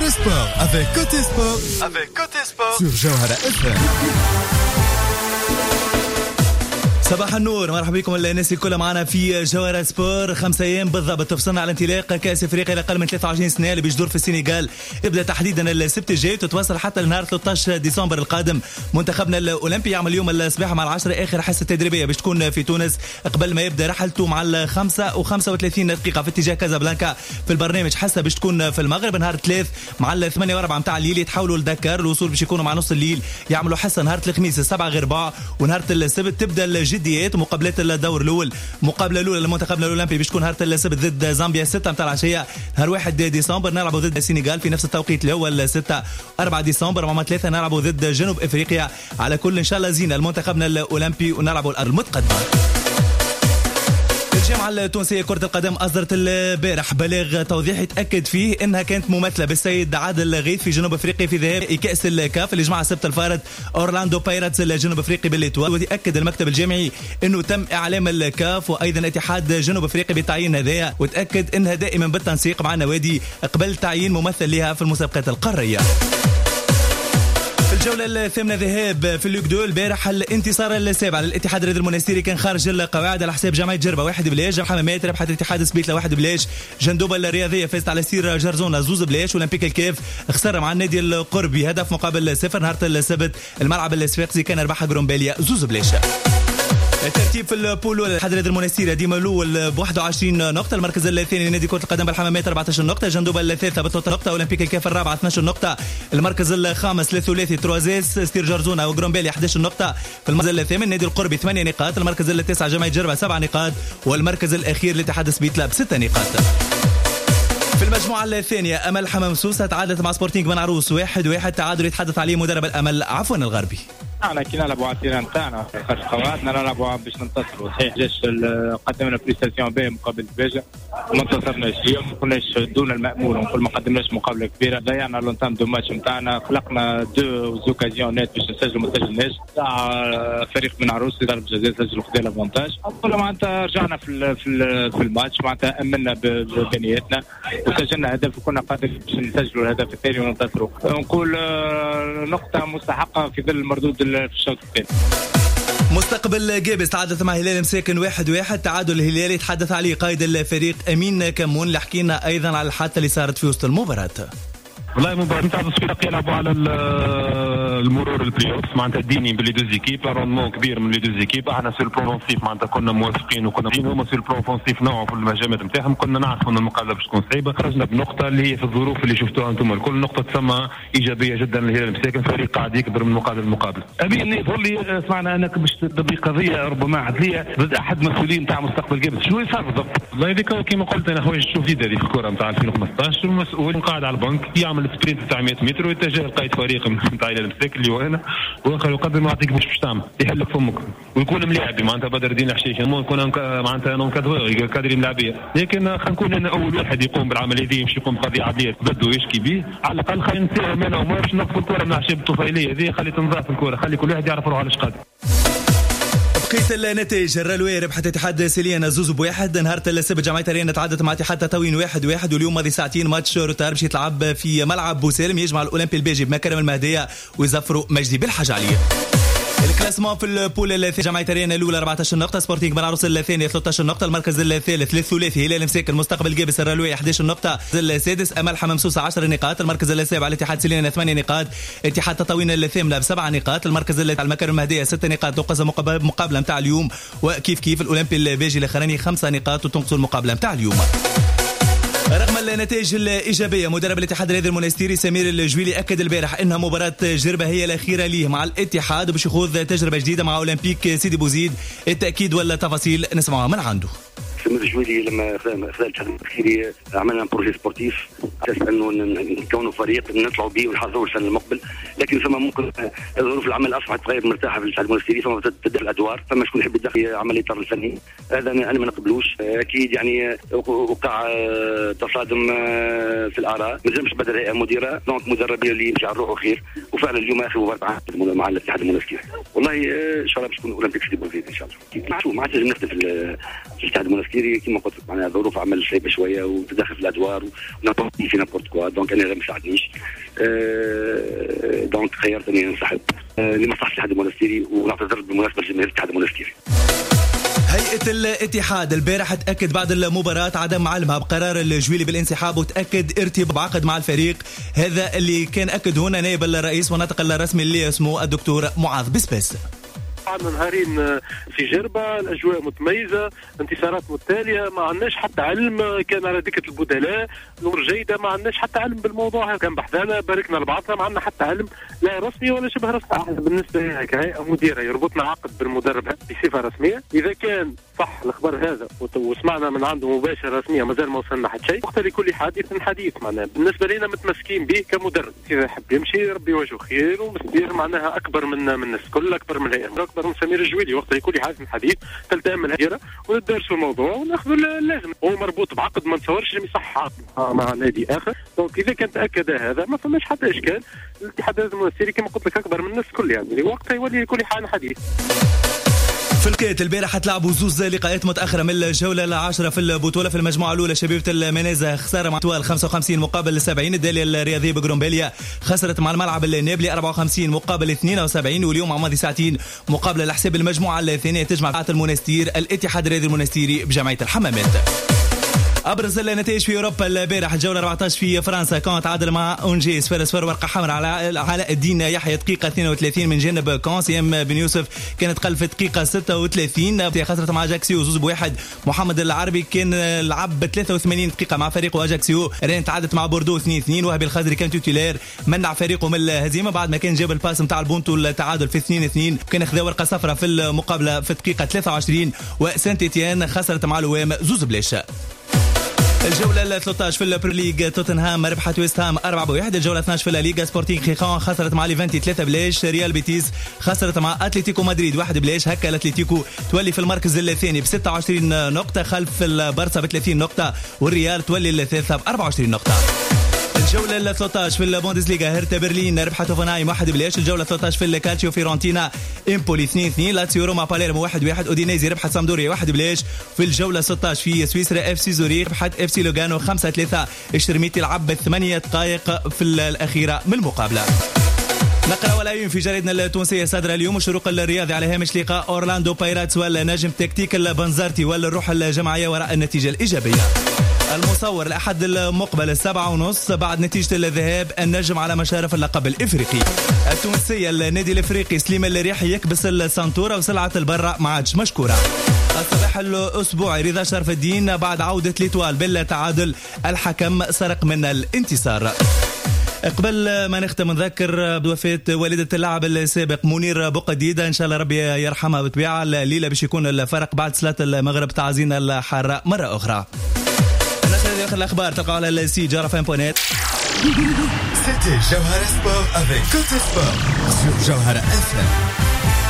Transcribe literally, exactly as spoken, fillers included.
Jawhara Sport avec Côté Sport, avec Côté Sport sur Jawhara إف إم. صباح النور، مرحبا بكم الناس الكل معنا في جوهرة سبور. خمسة أيام بالضبط تفصلنا على انطلاق كأس أفريقيا لأقل من ثلاثة وعشرين سنة اللي بيجدور في السنغال. يبدأ تحديدا السبت الجاي وتتواصل حتى لنهار ثلاثة عشر ديسمبر القادم. منتخبنا الأولمبي يعمل اليوم الصباح مع العشرة آخر حصة تدريبية باش تكون في تونس قبل ما يبدأ رحلته مع الخمسة وخمسة وثلاثين دقيقة في اتجاه كازابلانكا. في البرنامج حصة باش تكون في المغرب نهار ثلاث مع الثمانية وربع متاع الليل يتحولوا لدكار. الوصول باش يكونوا مع نص الليل يعملوا حصة نهار الخميس السبعة غير ربع، ونهار السبت تبدأ الجديات ومقابلات الدور الاول. مقابله الاولى للمنتخبنا الاولمبي باش تكون نهار السبت ضد زامبيا ستة متاع العشيه. نهار واحد ديسمبر نلعبوا ضد السنغال في نفس التوقيت اللي هو الستة. أربعة ديسمبر مع ثلاثة نلعبوا ضد جنوب افريقيا. على كل ان شاء الله زينه المنتخبنا الاولمبي ونلعبوا الارض المتقدمه. الجامعة التونسية كرة القدم أصدرت البارح بلاغ توضيح يتأكد فيه أنها كانت ممثلة بالسيد عادل غيث في جنوب أفريقيا في ذهاب كأس الكاف اللي جمع السبت الفارط أورلاندو بايراتس الجنوب أفريقي بالإتوال. وتأكد المكتب الجامعي أنه تم إعلام الكاف وأيضا اتحاد جنوب أفريقيا بالتعيين هذايا، وتأكد أنها دائما بالتنسيق مع النوادي قبل تعيين ممثل لها في المسابقات القارية. الجولة الثامنة ذهاب في اللوك دو البارح الانتصار السابع للاتحاد الرياضي المنستيري كان خارج القواعد على حساب جمعية جربة واحد بلاش. حمامات ربحت الاتحاد سبيتلا واحد بلاش. جندوبة الرياضية فازت على سير جرزونة زوز بلاش. اولمبيك الكاف خسر مع النادي القربي هدف مقابل صفر. نهار السبت الملعب الصفاقسي كان ربح جرومباليا زوز بلاش. الترتيب في البولو الاتحاد الرياضي المنستيري ديما الاول ب واحد وعشرين نقطة. المركز الثاني نادي كرة القدم بالحمامات أربعة عشر نقطة. جندوبة الثالثة ب ثلاثة نقطة. اولمبيك الكاف الرابعة اثناشر نقطة. المركز الخامس للثلاثي تروازيس ستير جرزونة وجرومبالي أحد عشر نقطة. في المركز الثامن نادي القربي ثمانية نقاط. المركز التاسع جمعية جربة سبع نقاط. والمركز الأخير لاتحاد سبيتلا بست نقاط. في المجموعة الثانية أمل حمام سوسة تعادلت مع سبورتينغ بن عروس واحد واحد. تعادل يتحدث عليه مدرب الأمل عفوا الغربي. احنا كي نلعبوا على التيران تاعنا خاطر خواتنا نلعبوا باش ننتصروا. صحيح جاش قدمنا بريستاسيون باهيه مقابل دباجه وما انتصرناش اليوم. ما كناش دون المأمول ونقول ما قدمناش مقابله كبيره. ضيعنا لونتام دو ماتش نتاعنا. خلقنا دو زوكازيون نت باش نسجلوا ما سجلناش. تاع فريق بن عروس ضرب جزاء سجلوا خذ الافونتاج. كل معناتها رجعنا في في في الماتش معناتها امنا بامكانياتنا وسجلنا هدف وكنا قادرين باش نسجلوا الهدف الثاني وننتصروا. نقول نقطه مستحقه في ظل المردود في الشوط الثاني. مستقبل جابس تعادلت مع هلال مساكن واحد واحد. تعادل الهلالي يتحدث عليه قائد الفريق أمين كمون اللي حكينا أيضا على الحادثة اللي صارت في وسط المباراة. والله مباراة نتاع الصفاقسي يلعبوا على المرور البلاي اوف معناتها ديني باللي دوز ايكيب راندمون كبير من لي دوز ايكيب. احنا في البروفونسيف معناتها كنا موافقين وكنا هما في البروفونسيف نوعا في المهاجمات نتاعهم. كنا نعرفوا ان المقابله باش تكون صعيبه. خرجنا بنقطه اللي هي في الظروف اللي شفتوها انتم الكل. نقطه تسمى ايجابيه جدا للهلال المساكن. فريق قاعد يكبر من مقابله لمقابله. ابي اني يظهر لي سمعنا انك باش تطبق قضيه ربما عدليه ضد احد المسؤولين نتاع مستقبل جابس. شو صار بالضبط؟ والله هذيك كما قلت انا خويا شوف في هذه الكره نتاع ألفين وخمسطاش. المسؤول قاعد على البنك يعمل سبرينت تاع مئة متر ويتجه لقائد فريق نتاع الهلال المساكن اللي هو انا واخر يقدر ما يعطيك باش تعمل يحلك فمك ويكون ملاعبي معناتها بدر الدين الحشيش مو يكون معناتها نون كادر كادري ملاعبيه. لكن خلينا نكون انا اول واحد يقوم بالعمليه دي يمشي يقوم بقضيه عدليه بده يشكي به. على الاقل خلينا نساهم انا وما باش نقف الكره من العشاب الطفيليه هذه. خلي تنضاف الكره. خلي كل واحد يعرف روحه علاش قادر. بقيت النتائج الرلوي ربحت اتحاد سيليان زوز بواحد. نهار السبت جمعية ريان تعادلت مع اتحاد تطاوين واحد واحد. واليوم ماضي ساعتين ماتش روتار باش يتلعب في ملعب بوسالم يجمع الأولمبي الباجي بمكرم المهدية ويزفروا مجدي بالحاج عليه. الكلاسمون في البول الثاني جمعية ريان الأولى أربعة عشر نقطة. سبورتينغ بن عروس الثاني ثلاثة عشر نقطة. المركز الثالث للثلاثي هلال مساكن مستقبل جابس الرلوي أحد عشر نقطة. السادس أمل حمام سوسة عشر نقاط. المركز السابع الاتحاد سيليان ثمانية نقاط. اتحاد تطاوين الثامنة بسبع نقاط. المركز الثالث المكرم المهدية ست نقاط تنقص مقابلة متاع اليوم. وكيف كيف الأولمبي الباجي الأخراني خمسة نقاط وتنقص المقابلة متاع اليوم. رغم النتائج الإيجابية مدرب الاتحاد الرياضي المنستيري سمير الجويلي أكد البارح أنها مباراة جربة هي الأخيرة ليه مع الاتحاد وباش يخوض تجربة جديدة مع أولمبيك سيدي بوزيد. التأكيد ولا تفاصيل نسمعها من عنده. سمير الجويلي لما خلال الاتحاد التأخيري عملنا بروجي سبورتيف على اساس انه نكونوا فريق نطلعوا به ونحضروا السنه المقبل. لكن فما ممكن ظروف العمل اصبحت غير مرتاحه في الاتحاد المنستيري. فما تبدل الادوار. فما شكون يحب يدخل عمليه طرد الفني. هذا انا ما نقبلوش. اكيد يعني وقع تصادم في الاراء. ما نجمش بدل هيئه مديره دونك مدربين اللي يمشي على روحه خير. وفعلا اليوم اخر مباراه مع الاتحاد المنستيري. والله ان شاء الله باش تكون اولمبيك سيدي بوزيد ان شاء الله. ما عادش ما عادش نختم في الاتحاد المنستيري المونستيري كما قلت لك معناها ظروف عمل صعيبه شويه وتدخل في الادوار ونابورتي في نابورت كوا، دونك انا غير ما ساعدنيش. أه دونك خيرت اني ننسحب أه لمصلحه الاتحاد المونستيري، ونعتذر بالمناسبه لجماهير الاتحاد المونستيري. هيئة الاتحاد البارح تأكد بعد المباراة عدم علمها بقرار الجويلي بالانسحاب، وتأكد ارتباط بعقد مع الفريق. هذا اللي كان أكد هنا نائب الرئيس وناطق الرسمي اللي اسمه الدكتور معاذ بسبس. عندنا نهارين في جربة، الأجواء متميزة، انتصارات متتالية، ما عندناش حتى علم كان على دكة البدلاء، نور جيدة، ما عندناش حتى علم بالموضوع، كان بحثنا باركنا لبعضنا، ما عندنا حتى علم لا رسمي ولا شبه رسمي. احنا بالنسبة لنا كهيئة مديرة يربطنا عقد بالمدرب بصفة رسمية، إذا كان صح الخبر هذا وسمعنا من عنده مباشرة رسمية مازال ما وصلنا حتى شيء، وقت لكل حادث حديث معناها بالنسبة لنا متمسكين به كمدرب، إذا حب يمشي ربي يوجهه خير، ومسدير معناها أكبر من من الناس كل، أكبر من الهيئة، أكبر من سمير الجويلي، وقت لكل حادث حديث تلتئم الهجرة وندرسوا الموضوع وناخذوا اللازم. هو مربوط بعقد ما نتصورش لم يصح عقد مع نادي آخر، دونك إذا كان تأكد هذا ما فماش حتى إشكال. الاتحاد المونستيري كما قلت لك أكبر من الناس كل، يعني وقتها يولي لكل حال حديث. في الكيت البارح تلعبوا زوز لقاءات متأخرة من الجولة العاشرة في البطولة. في المجموعة الأولى شبيبة المنازة خسارة مع توال خمسة وخمسين مقابل سبعين. الدالية الرياضية بجرومبيليا خسرت مع الملعب النابلي أربعة وخمسين مقابل اثنين وسبعين. واليوم مع ماضي ساعتين مقابل الحساب المجموعة الثانية تجمع المونستير الاتحاد الرياضي المونستيري بجمعية الحمامات. أبرز النتائج في أوروبا البارح الجولة أربعة عشر في فرنسا كان تعادل مع أونجي صفر صفر، ورقة حمراء على علاء الدين يحيى دقيقة اثنين وثلاثين من جانب كان. سيام بن يوسف كانت قلب في دقيقة ستة وثلاثين. خسرت مع أجاكسيو زوز بواحد. محمد العربي كان لعب ثلاثة وثمانين دقيقة مع فريقه أجاكسيو. رين تعادلت مع بوردو اثنين اثنين. وهبي الخضري كان توتيلير منع فريقه من الهزيمة بعد ما كان جاب الباس نتاع البونتو التعادل في اثنين اثنين، كان أخذ ورقة صفراء في المقابلة في دقيقة ثلاثة وعشرين. وسانت إتيان خسرت مع الوام زوز بلاش. الجولة ثلاثة عشر في البريليغ توتنهام ربحت ويست هام أربعة بواحد. الجولة اثني عشر في الليغا سبورتينغ خيخان خسرت مع ليفانتي ثلاثة بلاش. ريال بيتيس خسرت مع أتلتيكو مدريد واحد بلاش. هكا الأتلتيكو تولي في المركز الثاني ب ستة وعشرين نقطة خلف البارسا ب ثلاثين نقطة، والريال تولي الثالثة ب أربعة وعشرين نقطة. الجولة ثلاثة عشر في البوندسليغا هيرتا برلين ربحت هوفنهايم واحد بلاش. الجولة ثلاثة عشر في الكالتشيو فيرونتينا امبولي اثنين اثنين. لاتسيو روما باليرمو واحد واحد. اودينيزي ربحت سامدوريا واحد بلاش. في الجولة ستة عشر في سويسرا اف سي زوريخ ربحت اف سي لوغانو خمسة ثلاثة. الشرميتي لعب ثمانية دقائق في الأخيرة من المقابلة. نقرأ والعيون في جريدنا التونسية صدر اليوم الشروق الرياضي على هامش لقاء أورلاندو بايراتس والنجم تكتيك البنزرتي والروح الجماعية وراء النتيجة الإيجابية. المصور الأحد المقبل السبعة ونص بعد نتيجة الذهاب النجم على مشارف اللقب الإفريقي. التونسية النادي الإفريقي سليم الريحي يكبس السانتورا وسلعة البرة ما عادش مشكورة. الصباح الأسبوعي رضا شرف الدين بعد عودة ليتوال بالتعادل الحكم سرق من الانتصار. قبل ما نختم نذكر بوفاة والدة اللاعب السابق منير بوقديدة، إن شاء الله ربي يرحمها بالطبيعة. الليلة باش يكون الفرق بعد صلاة المغرب تعزين الحارة مرة أخرى. هذه آخر الأخبار تلقوا على السي جارة بوينت نت. C'était Jawhara Sport avec Côté Sport sur Jawhara إف إم.